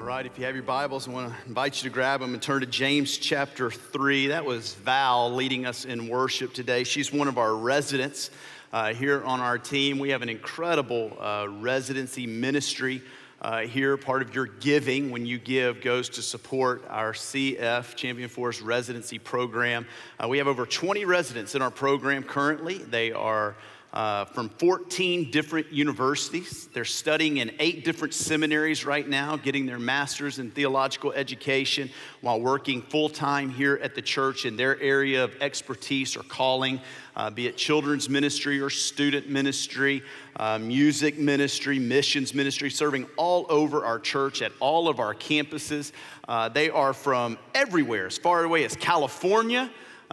right, if you have your Bibles, I want to invite you to grab them and turn to James chapter 3. That was Val leading us in worship today. She's one of our residents here on our team. We have an incredible residency ministry here. Part of your giving, when you give, goes to support our CF, Champion Forest Residency Program. We have over 20 residents in our program currently. They are from 14 different universities. They're studying in 8 different seminaries right now, getting their master's in theological education while working full-time here at the church in their area of expertise or calling, be it children's ministry or student ministry, music ministry, missions ministry, serving all over our church at all of our campuses. They are from everywhere, as far away as California,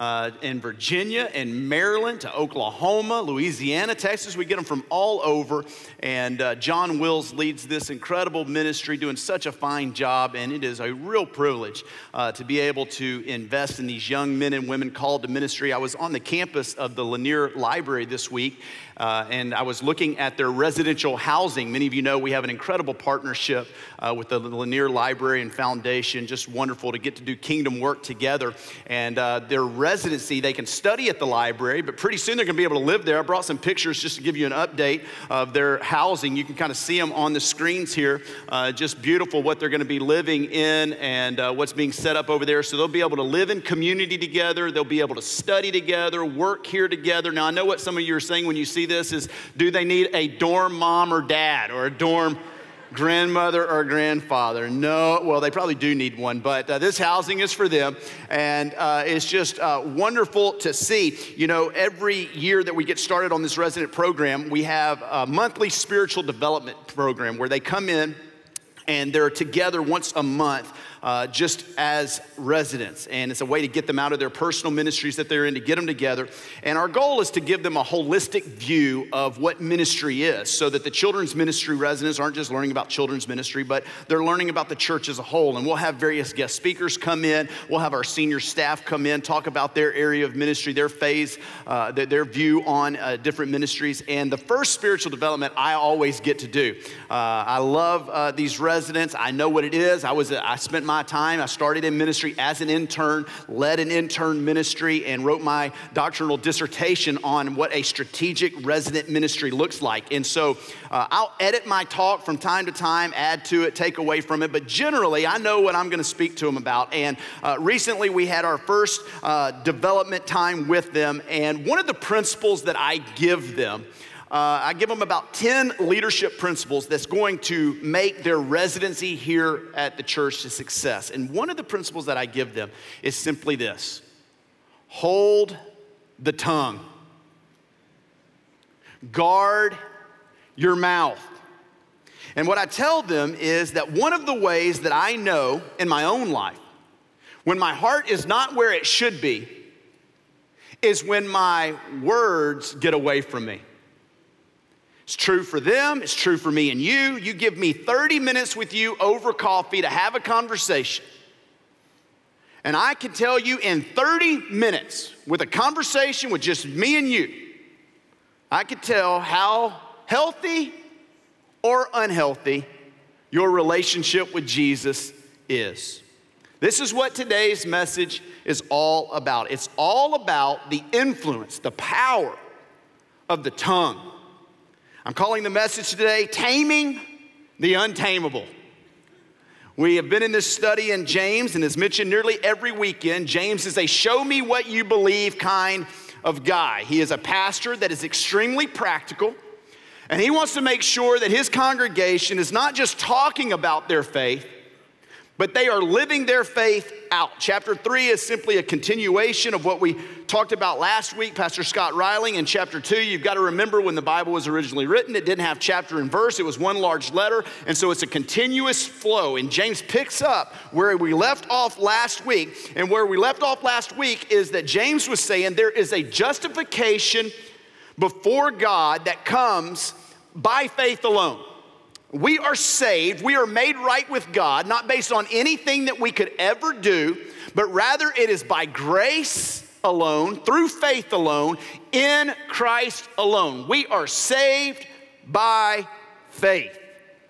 in Virginia and Maryland to Oklahoma, Louisiana, Texas. We get them from all over. And John Wills leads this incredible ministry, doing such a fine job. And it is a real privilege to be able to invest in these young men and women called to ministry. I was on the campus of the Lanier Library this week, and I was looking at their residential housing. Many of you know we have an incredible partnership with the Lanier Library and Foundation. Just wonderful to get to do kingdom work together. And their residency, they can study at the library, but pretty soon they're going to be able to live there. I brought some pictures just to give you an update of their housing. You can kind of see them on the screens here. Just beautiful what they're going to be living in and what's being set up over there. So they'll be able to live in community together. They'll be able to study together, work here together. Now, I know what some of you are saying when you see this is, do they need a dorm mom or dad or a dorm grandmother or grandfather? No, well, they probably do need one, but this housing is for them, and it's just wonderful to see. You know, every year that we get started on this resident program, we have a monthly spiritual development program where they come in and they're together once a month, just as residents. And it's a way to get them out of their personal ministries that they're in, to get them together. And our goal is to give them a holistic view of what ministry is, so that the children's ministry residents aren't just learning about children's ministry, but they're learning about the church as a whole. And we'll have various guest speakers come in. We'll have our senior staff come in, talk about their area of ministry, their phase, their view on different ministries. And the first spiritual development I always get to do. I love these residents. I know what it is. I spent my time. I started in ministry as an intern, led an intern ministry, and wrote my doctoral dissertation on what a strategic resident ministry looks like. And so I'll edit my talk from time to time, add to it, take away from it, but generally I know what I'm going to speak to them about. And recently we had our first development time with them, and one of the principles that I give them, I give them about 10 leadership principles that's going to make their residency here at the church a success. And one of the principles that I give them is simply this: hold the tongue. Guard your mouth. And what I tell them is that one of the ways that I know in my own life when my heart is not where it should be is when my words get away from me. It's true for them. It's true for me and you. You give me 30 minutes with you over coffee to have a conversation, and I can tell you in 30 minutes with a conversation with just me and you, I can tell how healthy or unhealthy your relationship with Jesus is. This is what today's message is all about. It's all about the influence, the power of the tongue. I'm calling the message today, Taming the Untamable. We have been in this study in James, and as mentioned nearly every weekend, James is a show me what you believe kind of guy. He is a pastor that is extremely practical, and he wants to make sure that his congregation is not just talking about their faith, but they are living their faith out. Chapter 3 is simply a continuation of what we talked about last week, Pastor Scott Riling. In chapter 2, you've got to remember when the Bible was originally written, it didn't have chapter and verse. It was one large letter, and so it's a continuous flow. And James picks up where we left off last week. And where we left off last week is that James was saying there is a justification before God that comes by faith alone. We are saved, we are made right with God, not based on anything that we could ever do, but rather it is by grace alone, through faith alone, in Christ alone. We are saved by faith.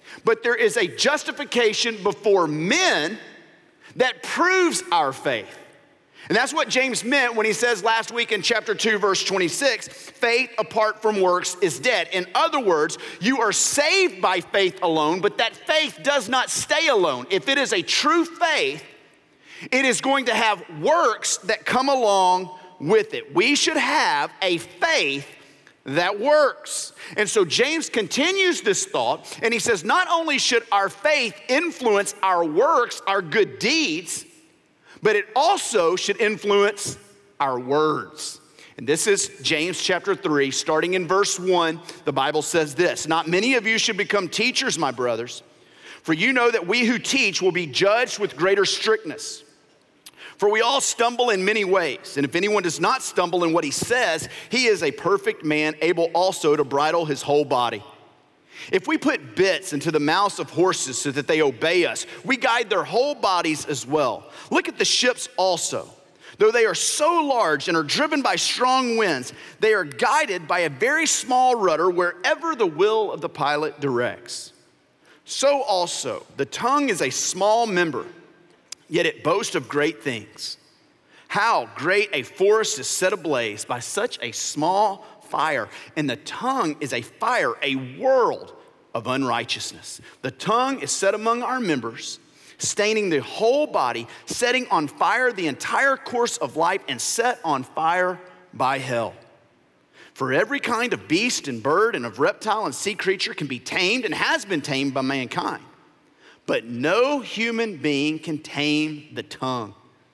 but there is a justification before men that proves our faith. And that's what James meant when he says last week in chapter 2, verse 26, faith apart from works is dead. In other words, you are saved by faith alone, but that faith does not stay alone. If it is a true faith, it is going to have works that come along with it. We should have a faith that works. And so James continues this thought, and he says, not only should our faith influence our works, our good deeds, but it also should influence our words. And this is James chapter 3, starting in verse 1, the Bible says this, not many of you should become teachers, my brothers, for you know that we who teach will be judged with greater strictness. For we all stumble in many ways, and if anyone does not stumble in what he says, he is a perfect man, able also to bridle his whole body. If we put bits into the mouths of horses so that they obey us, we guide their whole bodies as well. Look at the ships also. Though they are so large and are driven by strong winds, they are guided by a very small rudder wherever the will of the pilot directs. So also, the tongue is a small member, yet it boasts of great things. How great a forest is set ablaze by such a small fire, and the tongue is a fire, a world of unrighteousness. The tongue is set among our members, staining the whole body, setting on fire the entire course of life, and set on fire by hell. For every kind of beast and bird and of reptile and sea creature can be tamed and has been tamed by mankind. But no human being can tame the tongue.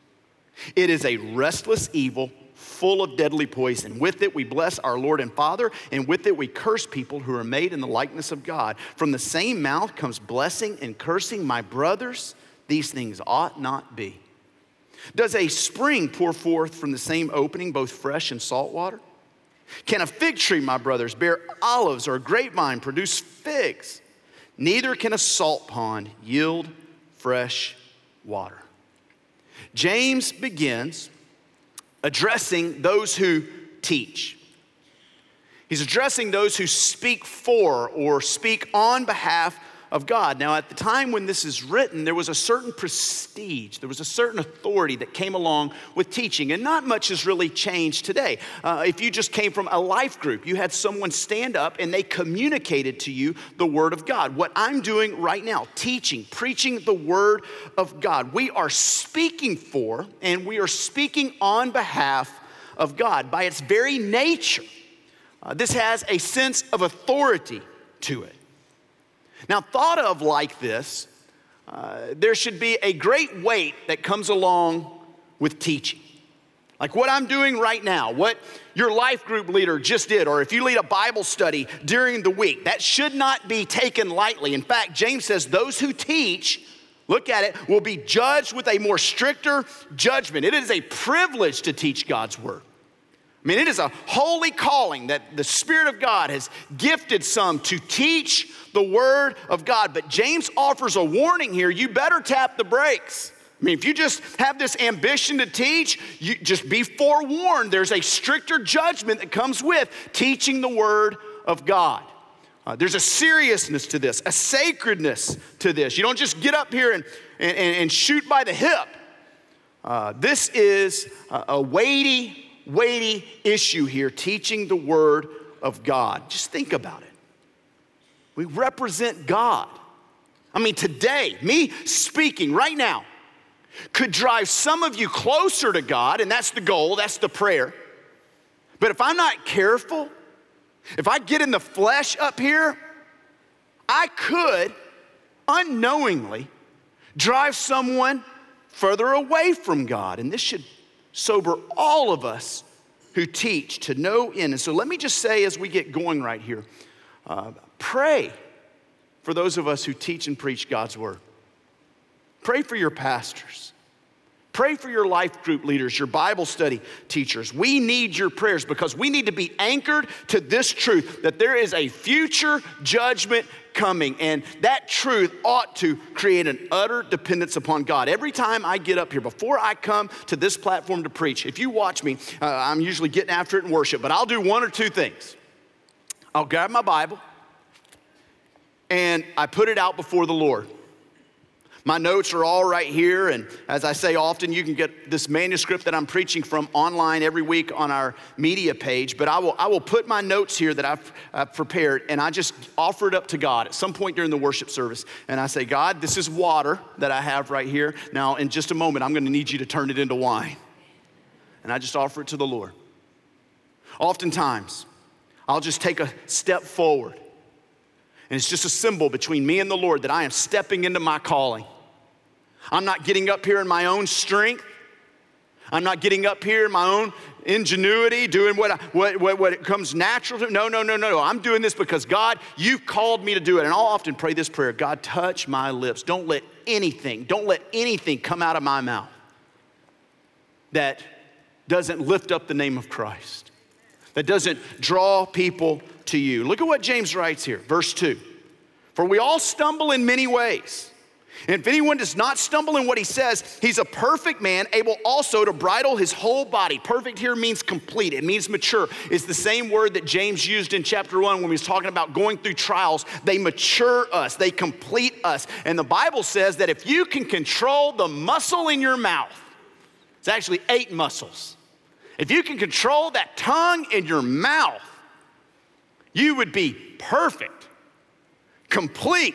It is a restless evil, full of deadly poison. With it we bless our Lord and Father, and with it we curse people who are made in the likeness of God. From the same mouth comes blessing and cursing. My brothers, these things ought not be. Does a spring pour forth from the same opening both fresh and salt water? Can a fig tree, my brothers, bear olives, or a grapevine produce figs? Neither can a salt pond yield fresh water. James begins addressing those who teach. He's addressing those who speak for or speak on behalf of God. Now, at the time when this is written, there was a certain prestige, there was a certain authority that came along with teaching, and not much has really changed today. If you just came from a life group, you had someone stand up and they communicated to you the Word of God. What I'm doing right now, teaching, preaching the Word of God, we are speaking for and we are speaking on behalf of God. By its very nature, this has a sense of authority to it. Now, thought of like this, there should be a great weight that comes along with teaching. Like what I'm doing right now, what your life group leader just did, or if you lead a Bible study during the week, that should not be taken lightly. In fact, James says those who teach, look at it, will be judged with a more stricter judgment. It is a privilege to teach God's word. I mean, it is a holy calling that the Spirit of God has gifted some to teach the Word of God. But James offers a warning here. You better tap the brakes. I mean, if you just have this ambition to teach, you just be forewarned. There's a stricter judgment that comes with teaching the Word of God. There's a seriousness to this, a sacredness to this. You don't just get up here and shoot by the hip. This is a weighty issue here, teaching the Word of God. Just think about it. We represent God. I mean, today, me speaking right now could drive some of you closer to God, and that's the goal, that's the prayer. But if I'm not careful, if I get in the flesh up here, I could unknowingly drive someone further away from God, and this should sober all of us who teach to no end. And so let me just say as we get going right here, pray for those of us who teach and preach God's word. Pray for your pastors. Pray for your life group leaders, your Bible study teachers. We need your prayers because we need to be anchored to this truth that there is a future judgment coming, and that truth ought to create an utter dependence upon God. Every time I get up here, before I come to this platform to preach, if you watch me, I'm usually getting after it in worship, but I'll do one or two things. I'll grab my Bible, and I put it out before the Lord. My notes are all right here, and as I say often, you can get this manuscript that I'm preaching from online every week on our media page, but I will put my notes here that I've prepared, and I just offer it up to God at some point during the worship service, and I say, God, this is water that I have right here. Now, in just a moment, I'm gonna need you to turn it into wine. And I just offer it to the Lord. Oftentimes, I'll just take a step forward, and it's just a symbol between me and the Lord that I am stepping into my calling. I'm not getting up here in my own strength. I'm not getting up here in my own ingenuity, doing what it comes natural to. No. I'm doing this because God, you've called me to do it. And I'll often pray this prayer, God, touch my lips. Don't let anything come out of my mouth that doesn't lift up the name of Christ, that doesn't draw people to you. Look at what James writes here, verse 2. For we all stumble in many ways. And if anyone does not stumble in what he says, he's a perfect man, able also to bridle his whole body. Perfect here means complete. It means mature. It's the same word that James used in chapter 1 when he was talking about going through trials. They mature us. They complete us. And the Bible says that if you can control the muscle in your mouth, it's actually 8 muscles. If you can control that tongue in your mouth, you would be perfect, complete,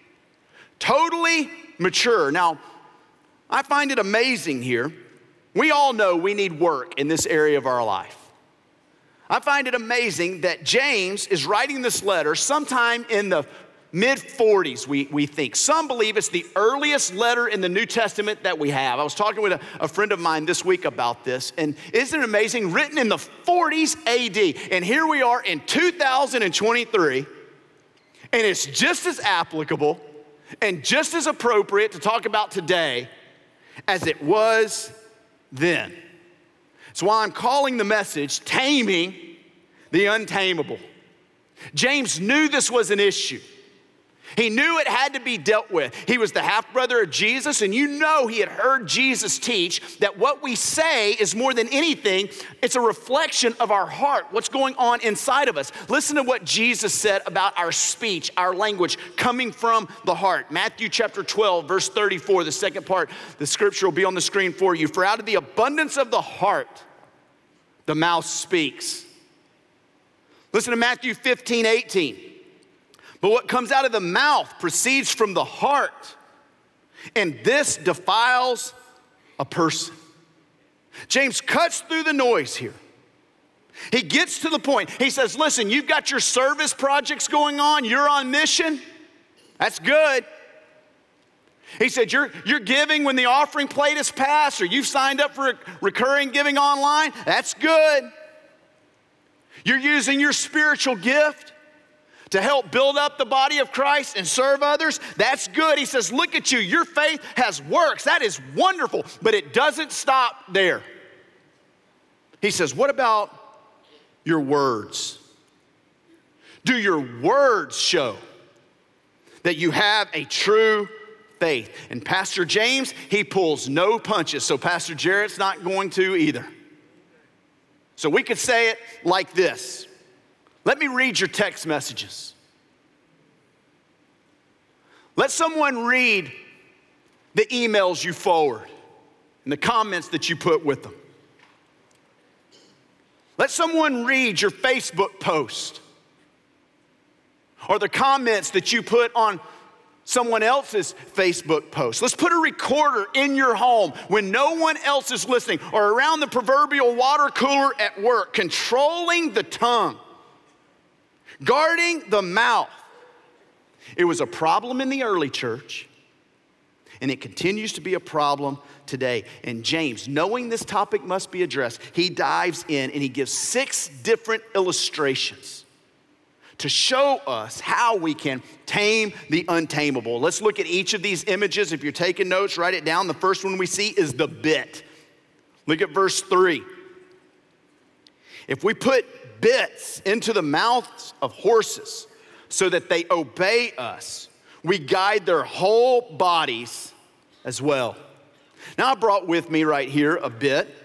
totally mature. Now, I find it amazing here. We all know we need work in this area of our life. I find it amazing that James is writing this letter sometime in the mid-40s, we think. Some believe it's the earliest letter in the New Testament that we have. I was talking with a friend of mine this week about this, and isn't it amazing? Written in the 40s AD, and here we are in 2023, and it's just as applicable and just as appropriate to talk about today as it was then. That's why I'm calling the message, Taming the Untamable. James knew this was an issue. He knew it had to be dealt with. He was the half-brother of Jesus, and you know he had heard Jesus teach that what we say is more than anything, it's a reflection of our heart, what's going on inside of us. Listen to what Jesus said about our speech, our language coming from the heart. Matthew chapter 12, verse 34, the second part, the scripture will be on the screen for you. For out of the abundance of the heart, the mouth speaks. Listen to Matthew 15, 18. But what comes out of the mouth proceeds from the heart, and this defiles a person. James cuts through the noise here. He gets to the point. He says, listen, you've got your service projects going on. You're on mission. That's good. He said, you're giving when the offering plate is passed, or you've signed up for recurring giving online. That's good. You're using your spiritual gift to help build up the body of Christ and serve others. That's good. He says, look at you. Your faith has works. That is wonderful, but it doesn't stop there. He says, what about your words? Do your words show that you have a true faith? And Pastor James, he pulls no punches, so Pastor Jarrett's not going to either. So we could say it like this. Let me read your text messages. Let someone read the emails you forward and the comments that you put with them. Let someone read your Facebook post or the comments that you put on someone else's Facebook post. Let's put a recorder in your home when no one else is listening, or around the proverbial water cooler at work, controlling the tongue. Guarding the mouth. It was a problem in the early church, and it continues to be a problem today. And James, knowing this topic must be addressed, he dives in and he gives 6 different illustrations to show us how we can tame the untamable. Let's look at each of these images. If you're taking notes, write it down. The first one we see is the bit. Look at verse 3. If we put bits into the mouths of horses so that they obey us, we guide their whole bodies as well. Now I brought with me right here a bit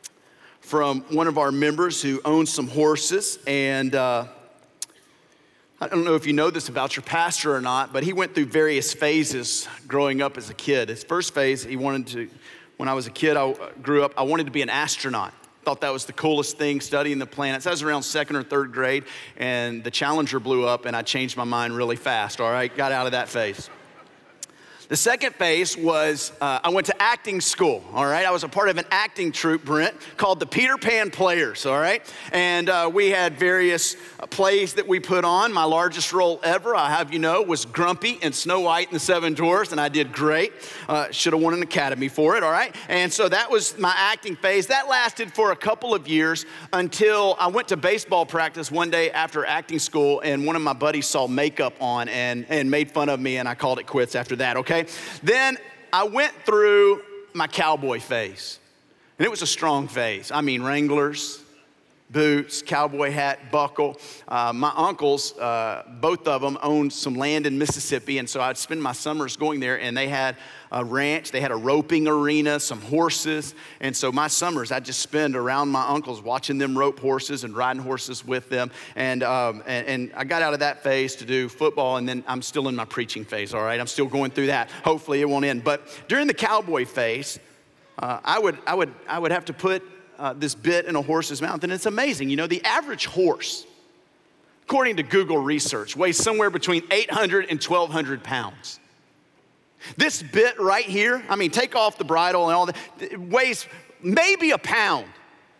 from one of our members who owns some horses, and I don't know if you know this about your pastor or not, but he went through various phases growing up as a kid. His first phase, when I was a kid, I grew up, I wanted to be an astronaut. Thought that was the coolest thing, studying the planets. I was around second or third grade, and the Challenger blew up, and I changed my mind really fast, all right? Got out of that phase. The second phase was I went to acting school, all right? I was a part of an acting troupe, Brent, called the Peter Pan Players, all right? And we had various plays that we put on. My largest role ever, I have you know, was Grumpy in Snow White and the Seven Dwarfs, and I did great. Should have won an Academy for it, all right? And so that was my acting phase. That lasted for a couple of years until I went to baseball practice one day after acting school, and one of my buddies saw makeup on and made fun of me, and I called it quits after that, okay? Then I went through my cowboy phase, and it was a strong phase. I mean, Wranglers, boots, cowboy hat, buckle. My uncles, both of them, owned some land in Mississippi, and so I'd spend my summers going there, and they had a ranch, they had a roping arena, some horses, and so my summers I'd just spend around my uncles watching them rope horses and riding horses with them, and I got out of that phase to do football, and then I'm still in my preaching phase, all right? I'm still going through that. Hopefully it won't end, but during the cowboy phase, I would have to put this bit in a horse's mouth, and it's amazing. You know, the average horse, according to Google research, weighs somewhere between 800 and 1,200 pounds. This bit right here, I mean, take off the bridle and all that, it weighs maybe a pound.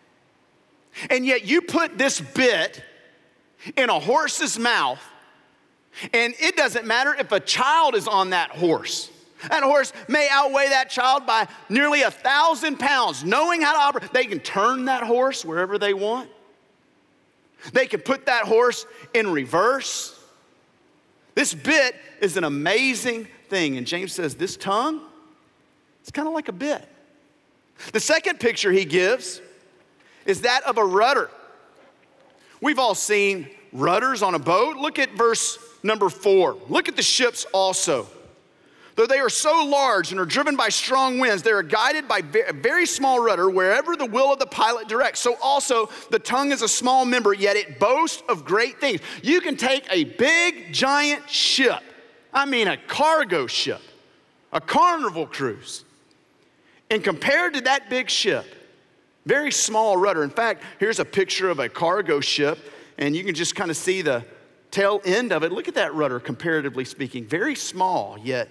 And yet you put this bit in a horse's mouth, and it doesn't matter if a child is on that horse. That horse may outweigh that child by nearly 1,000 pounds. Knowing how to operate, they can turn that horse wherever they want. They can put that horse in reverse. This bit is an amazing thing. And James says this tongue, it's kind of like a bit. The second picture he gives is that of a rudder. We've all seen rudders on a boat. Look at verse number 4. Look at the ships also. Though they are so large and are driven by strong winds, they are guided by a very small rudder wherever the will of the pilot directs. So also the tongue is a small member, yet it boasts of great things. You can take a big, giant ship, I mean a cargo ship, a Carnival cruise, and compared to that big ship, very small rudder. In fact, here's a picture of a cargo ship, and you can just kind of see the tail end of it. Look at that rudder, comparatively speaking. Very small, yet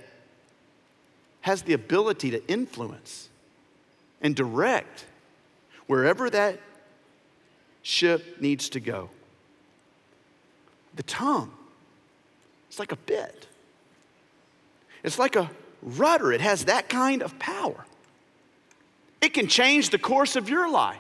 has the ability to influence and direct wherever that ship needs to go. The tongue, it's like a bit. It's like a rudder. It has that kind of power. It can change the course of your life.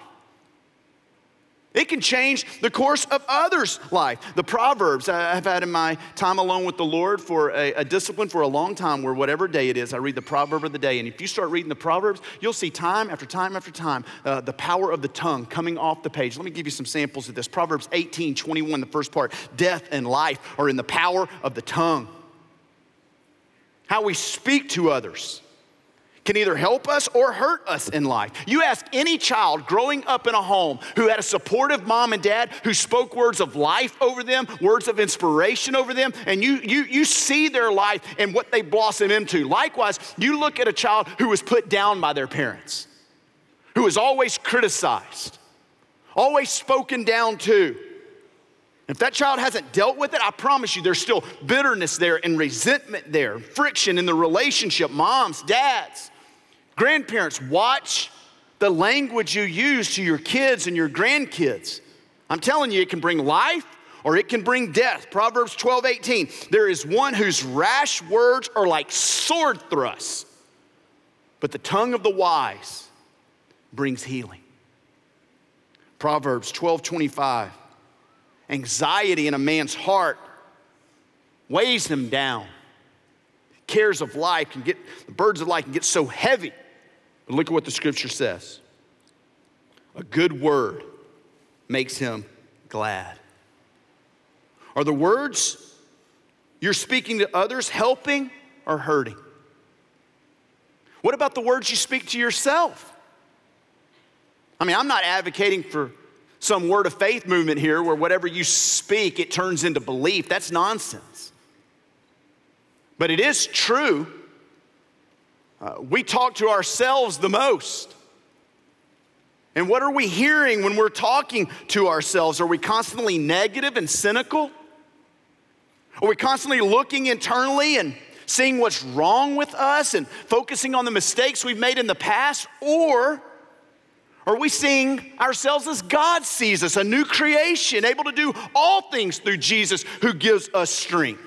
It can change the course of others' life. The Proverbs, I've had in my time alone with the Lord for a discipline for a long time where whatever day it is, I read the proverb of the day. And if you start reading the Proverbs, you'll see time after time after time the power of the tongue coming off the page. Let me give you some samples of this. Proverbs 18:21, the first part. Death and life are in the power of the tongue. How we speak to others can either help us or hurt us in life. You ask any child growing up in a home who had a supportive mom and dad who spoke words of life over them, words of inspiration over them, and you see their life and what they blossom into. Likewise, you look at a child who was put down by their parents, who was always criticized, always spoken down to. If that child hasn't dealt with it, I promise you there's still bitterness there and resentment there, friction in the relationship, moms, dads. Grandparents, watch the language you use to your kids and your grandkids. I'm telling you, it can bring life or it can bring death. Proverbs 12:18. There is one whose rash words are like sword thrusts, but the tongue of the wise brings healing. Proverbs 12:25. Anxiety in a man's heart weighs him down. Cares of life the burdens of life can get so heavy. But look at what the scripture says. A good word makes him glad. Are the words you're speaking to others helping or hurting? What about the words you speak to yourself? I mean, I'm not advocating for some word of faith movement here where whatever you speak, it turns into belief. That's nonsense. But it is true. We talk to ourselves the most. And what are we hearing when we're talking to ourselves? Are we constantly negative and cynical? Are we constantly looking internally and seeing what's wrong with us and focusing on the mistakes we've made in the past? Or are we seeing ourselves as God sees us, a new creation, able to do all things through Jesus who gives us strength?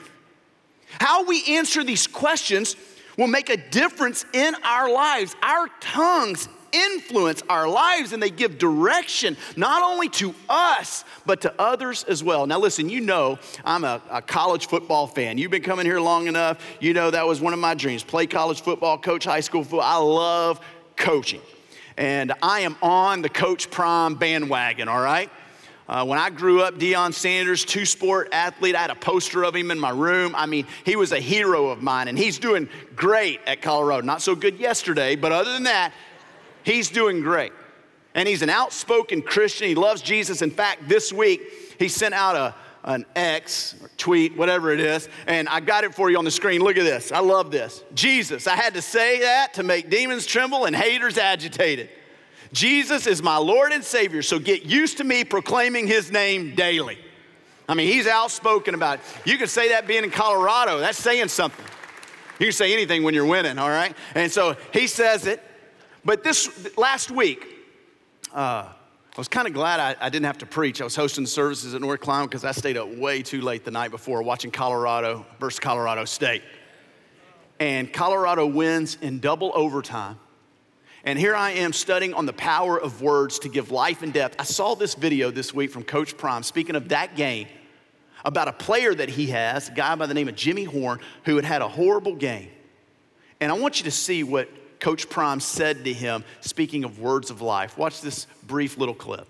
How we answer these questions will make a difference in our lives. Our tongues influence our lives, and they give direction not only to us, but to others as well. Now listen, you know I'm a college football fan. You've been coming here long enough. You know that was one of my dreams, play college football, coach high school football. I love coaching. And I am on the Coach Prime bandwagon, all right? When I grew up, Deion Sanders, two-sport athlete, I had a poster of him in my room. I mean, he was a hero of mine, and he's doing great at Colorado. Not so good yesterday, but other than that, he's doing great. And he's an outspoken Christian. He loves Jesus. In fact, this week, he sent out an X, or tweet, whatever it is, and I got it for you on the screen. Look at this. I love this. Jesus, I had to say that to make demons tremble and haters agitated. Jesus is my Lord and Savior, so get used to me proclaiming his name daily. I mean, he's outspoken about it. You can say that being in Colorado. That's saying something. You can say anything when you're winning, all right? And so he says it. But this last week, I was kind of glad I didn't have to preach. I was hosting services at North Climb because I stayed up way too late the night before watching Colorado versus Colorado State. And Colorado wins in double overtime. And here I am studying on the power of words to give life and death. I saw this video this week from Coach Prime, speaking of that game, about a player that he has, a guy by the name of Jimmy Horn, who had had a horrible game. And I want you to see what Coach Prime said to him, speaking of words of life. Watch this brief little clip.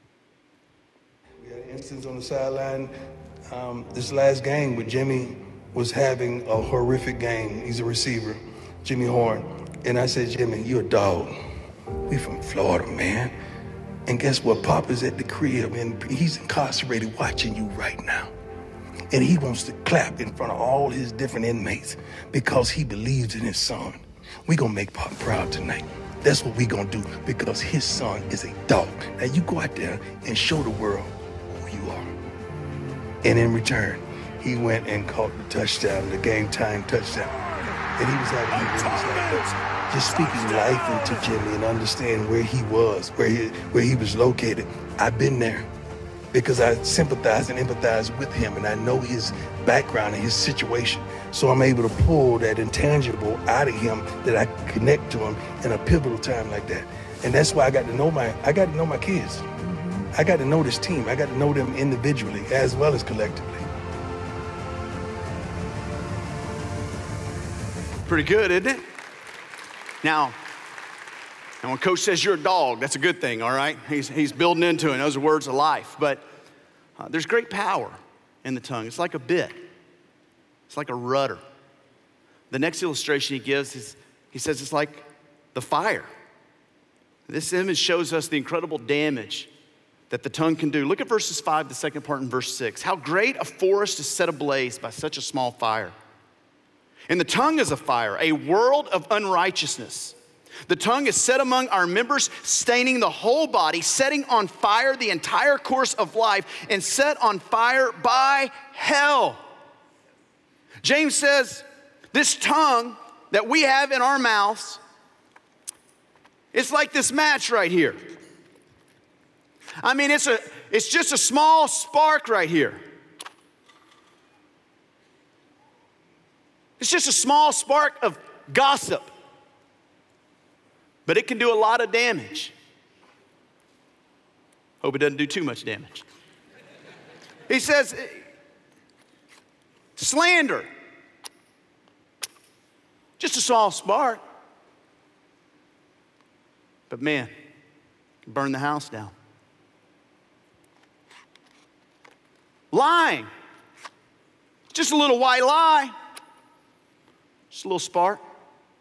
We had an instance on the sideline this last game where Jimmy was having a horrific game. He's a receiver, Jimmy Horn. And I said, Jimmy, you're a dog. We from Florida, man. And guess what? Papa's at the crib, and he's incarcerated watching you right now. And he wants to clap in front of all his different inmates because he believes in his son. We gonna make Pop proud tonight. That's what we gonna do because his son is a dog. Now you go out there and show the world who you are. And in return, he went and caught the touchdown, the game time touchdown. And he was having like just speaking life into Jimmy and understand where he was, where he was located. I've been there because I sympathize and empathize with him, and I know his background and his situation. So I'm able to pull that intangible out of him that I connect to him in a pivotal time like that. And that's why I got to know my kids. I got to know this team. I got to know them individually as well as collectively. Pretty good, isn't it? Now when Coach says you're a dog, that's a good thing, all right? He's building into it. Those are words of life. But there's great power in the tongue. It's like a bit. It's like a rudder. The next illustration he gives is, he says it's like the fire. This image shows us the incredible damage that the tongue can do. Look at verses 5, the second part, in verse 6. How great a forest is set ablaze by such a small fire. And the tongue is a fire, a world of unrighteousness. The tongue is set among our members, staining the whole body, setting on fire the entire course of life, and set on fire by hell. James says, this tongue that we have in our mouths, it's like this match right here. I mean, it's just a small spark right here. It's just a small spark of gossip, but it can do a lot of damage. Hope it doesn't do too much damage. He says, slander, just a small spark, but man, can burn the house down. Lying, just a little white lie. Just a little spark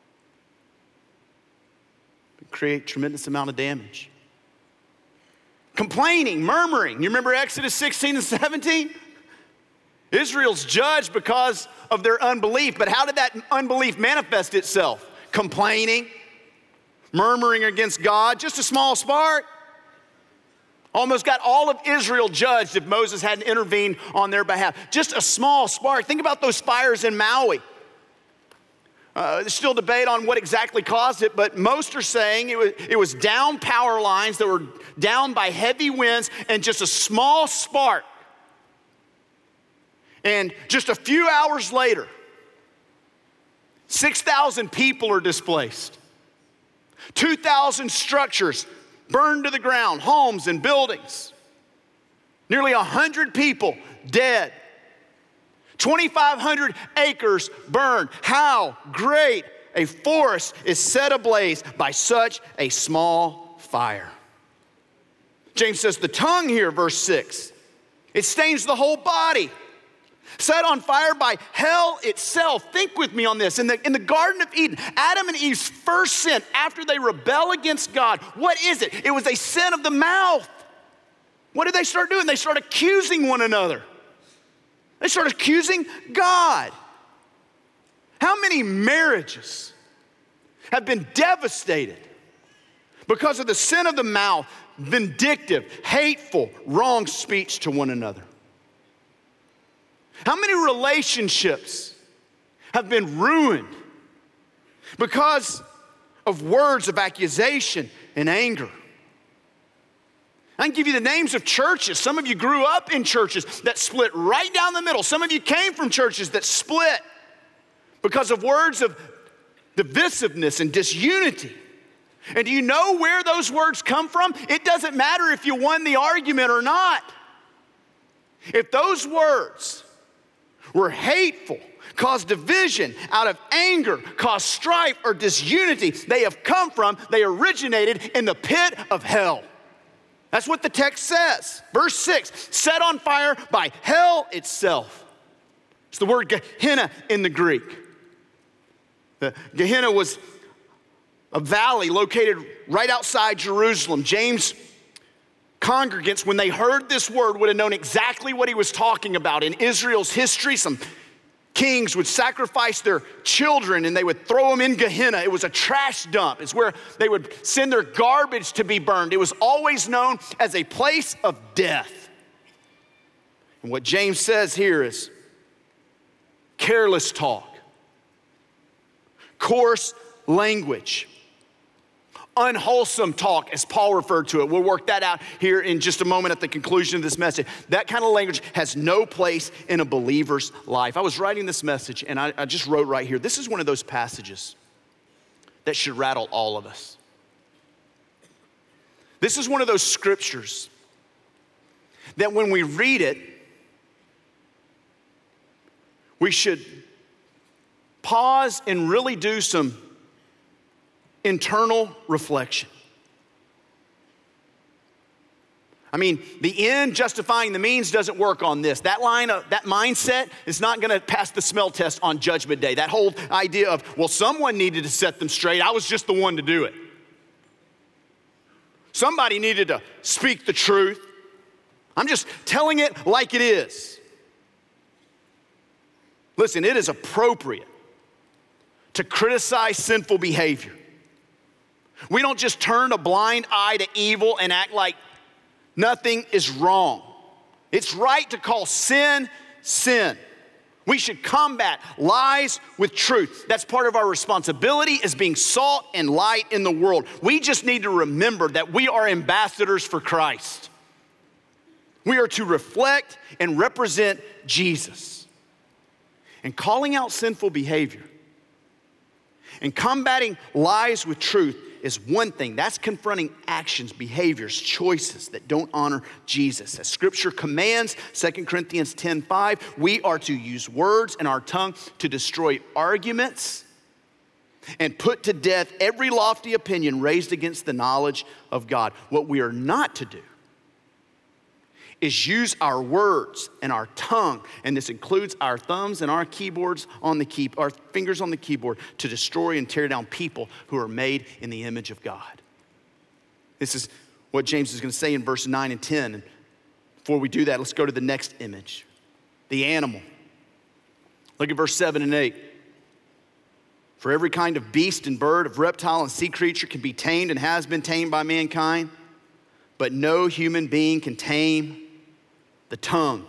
can create a tremendous amount of damage. complaining, murmuring. You remember Exodus 16 and 17? Israel's judged because of their unbelief, but how did that unbelief manifest itself? Complaining, murmuring against God, just a small spark. Almost got all of Israel judged if Moses hadn't intervened on their behalf. Just a small spark. Think about those fires in Maui. There's still debate on what exactly caused it, but most are saying it was down power lines that were down by heavy winds and just a small spark. And just a few hours later, 6,000 people are displaced. 2,000 structures burned to the ground, homes and buildings. Nearly 100 people dead. 2,500 acres burned. How great a forest is set ablaze by such a small fire. James says the tongue here, verse 6, it stains the whole body. Set on fire by hell itself. Think with me on this. In the Garden of Eden, Adam and Eve's first sin after they rebel against God, what is it? It was a sin of the mouth. What did they start doing? They started accusing one another. They started accusing God. How many marriages have been devastated because of the sin of the mouth, vindictive, hateful, wrong speech to one another? How many relationships have been ruined because of words of accusation and anger? I can give you the names of churches. Some of you grew up in churches that split right down the middle. Some of you came from churches that split because of words of divisiveness and disunity. And do you know where those words come from? It doesn't matter if you won the argument or not. If those words were hateful, caused division out of anger, caused strife or disunity, they originated in the pit of hell. That's what the text says. Verse 6, set on fire by hell itself. It's the word Gehenna in the Greek. The Gehenna was a valley located right outside Jerusalem. James' congregants, when they heard this word, would have known exactly what he was talking about. In Israel's history, some kings would sacrifice their children and they would throw them in Gehenna. It was a trash dump. It's where they would send their garbage to be burned. It was always known as a place of death. And what James says here is careless talk, coarse language, unwholesome talk, as Paul referred to it. We'll work that out here in just a moment at the conclusion of this message. That kind of language has no place in a believer's life. I was writing this message and I just wrote right here, this is one of those passages that should rattle all of us. This is one of those scriptures that when we read it, we should pause and really do some internal reflection. I mean, the end justifying the means doesn't work on this. That mindset is not going to pass the smell test on Judgment Day. That whole idea of, well, someone needed to set them straight. I was just the one to do it. Somebody needed to speak the truth. I'm just telling it like it is. Listen, it is appropriate to criticize sinful behavior. We don't just turn a blind eye to evil and act like nothing is wrong. It's right to call sin, sin. We should combat lies with truth. That's part of our responsibility as being salt and light in the world. We just need to remember that we are ambassadors for Christ. We are to reflect and represent Jesus. And calling out sinful behavior and combating lies with truth is one thing. That's confronting actions, behaviors, choices that don't honor Jesus. As Scripture commands, 2 Corinthians 10:5, we are to use words and our tongue to destroy arguments and put to death every lofty opinion raised against the knowledge of God. What we are not to do is use our words and our tongue, and this includes our thumbs and our keyboards on the our fingers on the keyboard, to destroy and tear down people who are made in the image of God. This is what James is going to say in verse 9 and 10. And before we do that, let's go to the next image, the animal. Look at verse 7 and 8. For every kind of beast and bird, of reptile and sea creature can be tamed and has been tamed by mankind, but no human being can tame the tongue.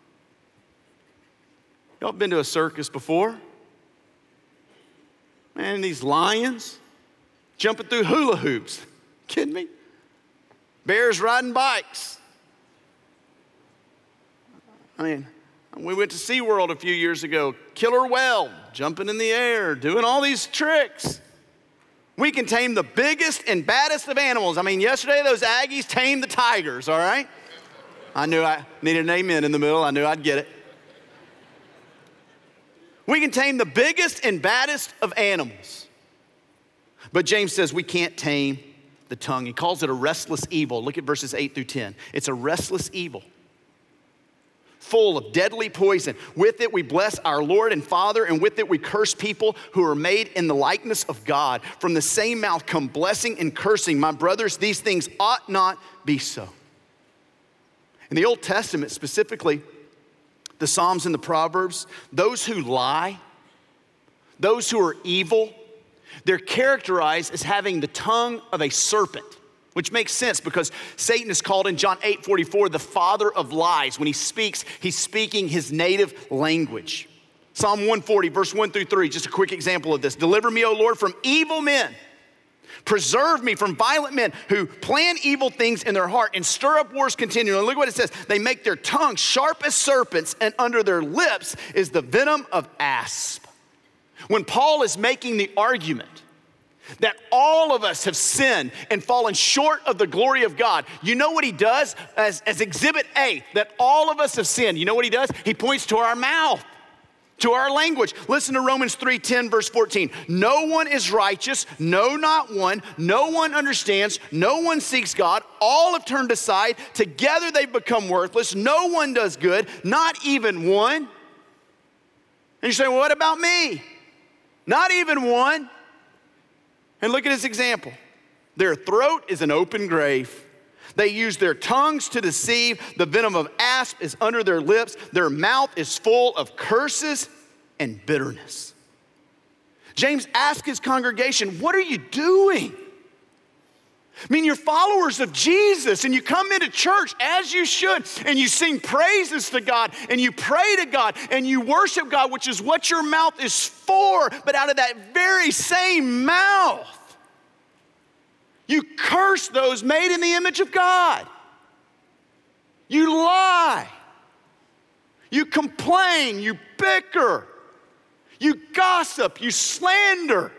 Y'all been to a circus before? Man, these lions jumping through hula hoops. Kidding me? Bears riding bikes. I mean, we went to SeaWorld a few years ago. Killer whale jumping in the air, doing all these tricks. We can tame the biggest and baddest of animals. I mean, yesterday those Aggies tamed the tigers, all right? I knew I needed an amen in the middle. I knew I'd get it. We can tame the biggest and baddest of animals. But James says we can't tame the tongue. He calls it a restless evil. Look at verses 8 through 10. It's a restless evil, full of deadly poison. With it we bless our Lord and Father, and with it we curse people who are made in the likeness of God. From the same mouth come blessing and cursing. My brothers, these things ought not be so. In the Old Testament, specifically, the Psalms and the Proverbs, those who lie, those who are evil, they're characterized as having the tongue of a serpent, which makes sense because Satan is called in John 8:44 the father of lies. When he speaks, he's speaking his native language. Psalm 140, verse 1 through 3, just a quick example of this. Deliver me, O Lord, from evil men. Preserve me from violent men who plan evil things in their heart and stir up wars continually. And look what it says. They make their tongue sharp as serpents, and under their lips is the venom of asp. When Paul is making the argument that all of us have sinned and fallen short of the glory of God, you know what he does as exhibit A, that all of us have sinned. You know what he does? He points to our mouth, to our language. Listen to Romans 3:10, verse 14. No one is righteous, no, not one. No one understands, no one seeks God. All have turned aside. Together they've become worthless. No one does good, not even one. And you say, well, what about me? Not even one. And look at his example. Their throat is an open grave. They use their tongues to deceive. The venom of asp is under their lips. Their mouth is full of curses and bitterness. James asked his congregation, what are you doing? I mean, you're followers of Jesus and you come into church as you should and you sing praises to God and you pray to God and you worship God, which is what your mouth is for. But out of that very same mouth, you curse those made in the image of God. You lie. You complain. You bicker. You gossip. You slander.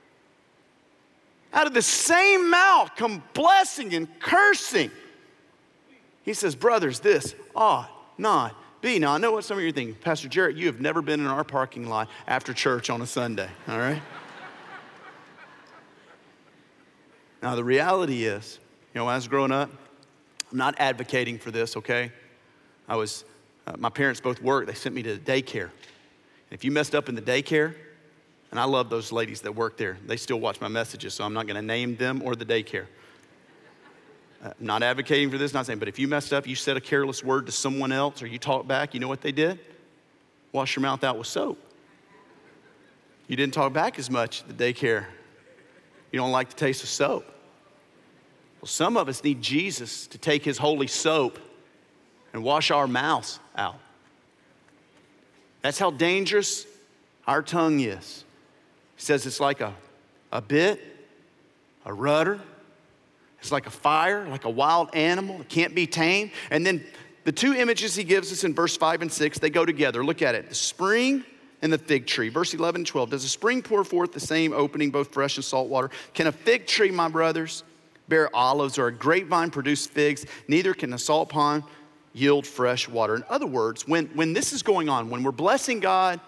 Out of the same mouth come blessing and cursing. He says, brothers, this ought not be. Now, I know what some of you are thinking. Pastor Jarrett, you have never been in our parking lot after church on a Sunday, all right? Now, the reality is, when I was growing up, I'm not advocating for this, okay? My parents both worked. They sent me to daycare. And if you messed up in the daycare, and I love those ladies that work there. They still watch my messages, so I'm not going to name them or the daycare. I'm not advocating for this, not saying, but if you messed up, you said a careless word to someone else or you talked back, you know what they did? Wash your mouth out with soap. You didn't talk back as much at the daycare. You don't like the taste of soap. Well, some of us need Jesus to take his holy soap and wash our mouths out. That's how dangerous our tongue is. He says it's like a bit, a rudder. It's like a fire, like a wild animal. It can't be tamed. And then the two images he gives us in verse 5 and 6, they go together. Look at it. The spring and the fig tree. Verse 11 and 12. Does a spring pour forth the same opening, both fresh and salt water? Can a fig tree, my brothers, bear olives, or a grapevine produce figs? Neither can a salt pond yield fresh water. In other words, when this is going on, when we're blessing God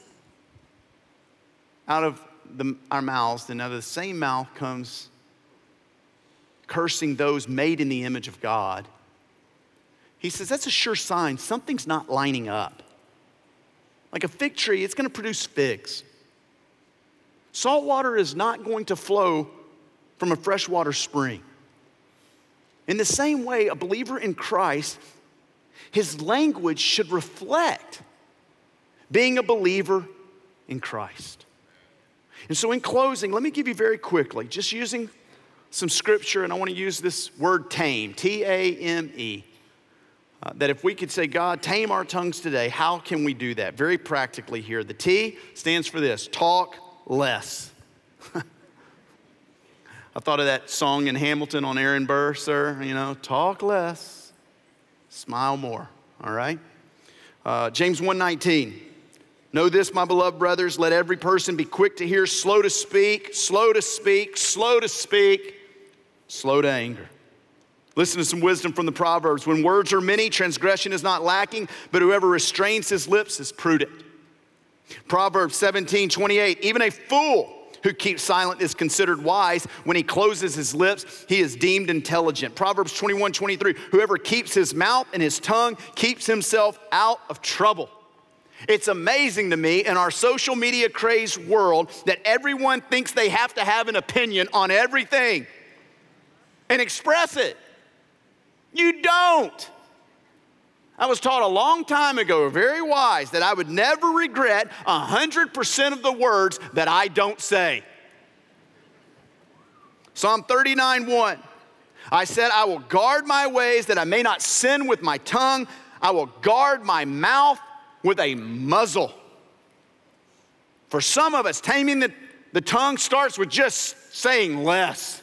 out of our mouths, then out of the same mouth comes cursing those made in the image of God. He says that's a sure sign something's not lining up. Like a fig tree, it's going to produce figs. Salt water is not going to flow from a freshwater spring. In the same way, a believer in Christ, his language should reflect being a believer in Christ. And so in closing, let me give you very quickly, just using some scripture, and I want to use this word tame, T-A-M-E, that if we could say, God, tame our tongues today, how can we do that? Very practically here. The T stands for this, talk less. I thought of that song in Hamilton on Aaron Burr, sir, talk less, smile more, all right? James 1:19. Know this, my beloved brothers, let every person be quick to hear, slow to speak, slow to speak, slow to speak, slow to anger. Listen to some wisdom from the Proverbs. When words are many, transgression is not lacking, but whoever restrains his lips is prudent. Proverbs 17:28, even a fool who keeps silent is considered wise. When he closes his lips, he is deemed intelligent. Proverbs 21:23, whoever keeps his mouth and his tongue keeps himself out of trouble. It's amazing to me in our social media crazed world that everyone thinks they have to have an opinion on everything and express it. You don't. I was taught a long time ago, very wise, that I would never regret 100% of the words that I don't say. Psalm 39:1, I said, I will guard my ways that I may not sin with my tongue. I will guard my mouth with a muzzle. For some of us, taming the tongue starts with just saying less.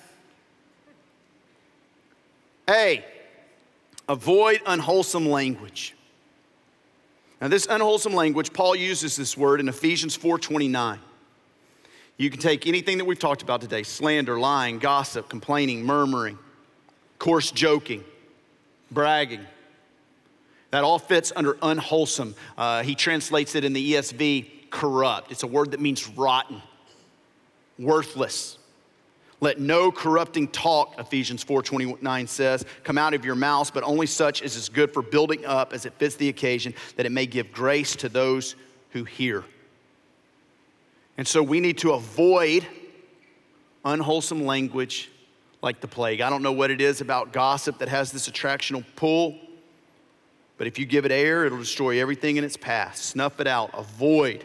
A, avoid unwholesome language. Now this unwholesome language, Paul uses this word in Ephesians 4:29. You can take anything that we've talked about today, slander, lying, gossip, complaining, murmuring, coarse joking, bragging. That all fits under unwholesome. He translates it in the ESV, corrupt. It's a word that means rotten, worthless. Let no corrupting talk, Ephesians 4:29 says, come out of your mouths, but only such as is good for building up as it fits the occasion, that it may give grace to those who hear. And so we need to avoid unwholesome language like the plague. I don't know what it is about gossip that has this attractional pull, but if you give it air, it'll destroy everything in its path. Snuff it out. Avoid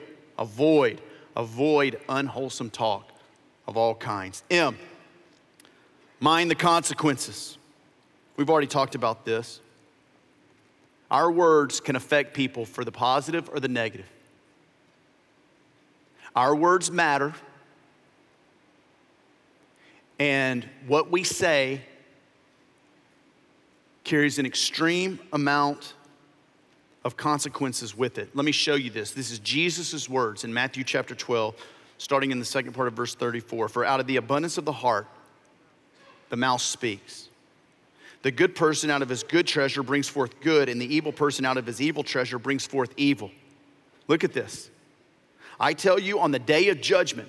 unwholesome talk of all kinds. M, mind the consequences. We've already talked about this. Our words can affect people for the positive or the negative. Our words matter, and what we say carries an extreme amount of consequences with it. Let me show you this. This is Jesus' words in Matthew chapter 12, starting in the second part of verse 34. For out of the abundance of the heart, the mouth speaks. The good person out of his good treasure brings forth good, and the evil person out of his evil treasure brings forth evil. Look at this. I tell you, on the day of judgment,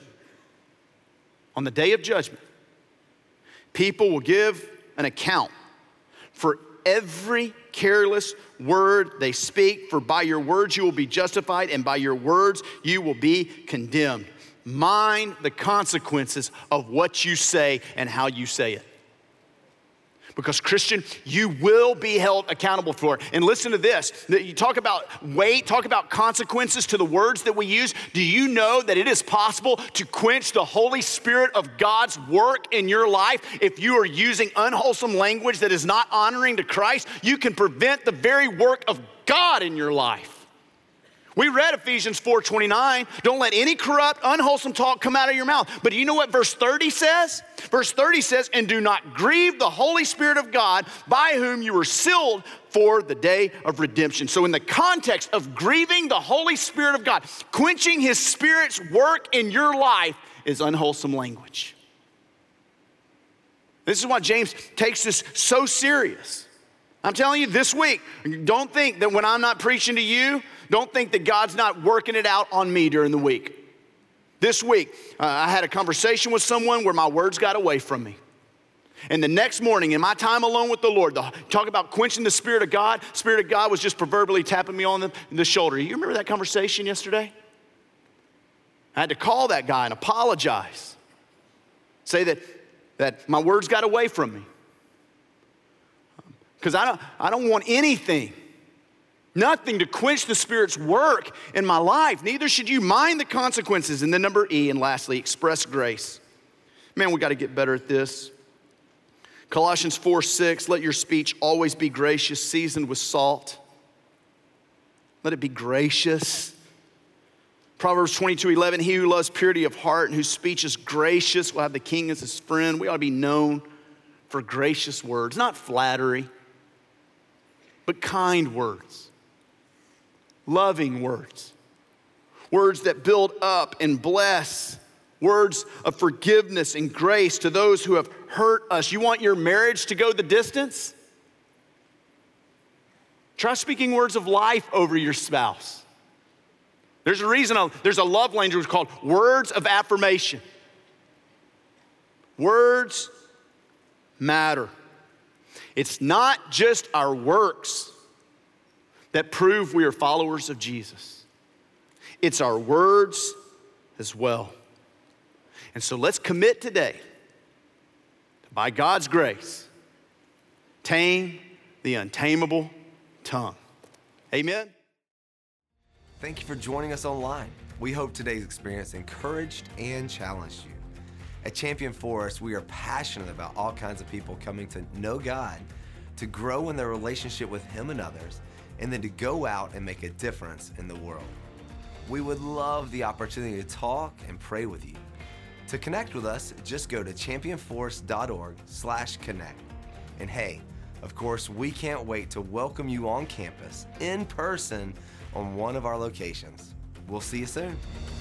people will give an account for every careless word they speak, for by your words you will be justified, and by your words you will be condemned. Mind the consequences of what you say and how you say it. Because Christian, you will be held accountable for it. And listen to this, you talk about weight, talk about consequences to the words that we use. Do you know that it is possible to quench the Holy Spirit of God's work in your life if you are using unwholesome language that is not honoring to Christ? You can prevent the very work of God in your life. We read Ephesians 4:29, don't let any corrupt, unwholesome talk come out of your mouth. But do you know what verse 30 says? Verse 30 says, and do not grieve the Holy Spirit of God, by whom you were sealed for the day of redemption. So in the context of grieving the Holy Spirit of God, quenching his Spirit's work in your life is unwholesome language. This is why James takes this so serious. I'm telling you this week, don't think that when I'm not preaching to you, don't think that God's not working it out on me during the week. This week, I had a conversation with someone where my words got away from me. And the next morning, in my time alone with the Lord, talk about quenching the Spirit of God was just proverbially tapping me on the shoulder. You remember that conversation yesterday? I had to call that guy and apologize. Say that my words got away from me. because I don't want anything, nothing to quench the Spirit's work in my life. Neither should you mind the consequences. And then number E, and lastly, express grace. Man, we got to get better at this. Colossians 4:6, let your speech always be gracious, seasoned with salt. Let it be gracious. Proverbs 22:11, he who loves purity of heart and whose speech is gracious will have the king as his friend. We ought to be known for gracious words, not flattery, but kind words, loving words, words that build up and bless, words of forgiveness and grace to those who have hurt us. You want your marriage to go the distance? Try speaking words of life over your spouse. There's a reason, there's a love language called words of affirmation. Words matter. It's not just our works that prove we are followers of Jesus. It's our words as well. And so let's commit today to, by God's grace, tame the untamable tongue. Amen. Thank you for joining us online. We hope today's experience encouraged and challenged you. At Champion Forest, we are passionate about all kinds of people coming to know God, to grow in their relationship with Him and others, and then to go out and make a difference in the world. We would love the opportunity to talk and pray with you. To connect with us, just go to championforest.org/connect. And hey, of course, we can't wait to welcome you on campus in person on one of our locations. We'll see you soon.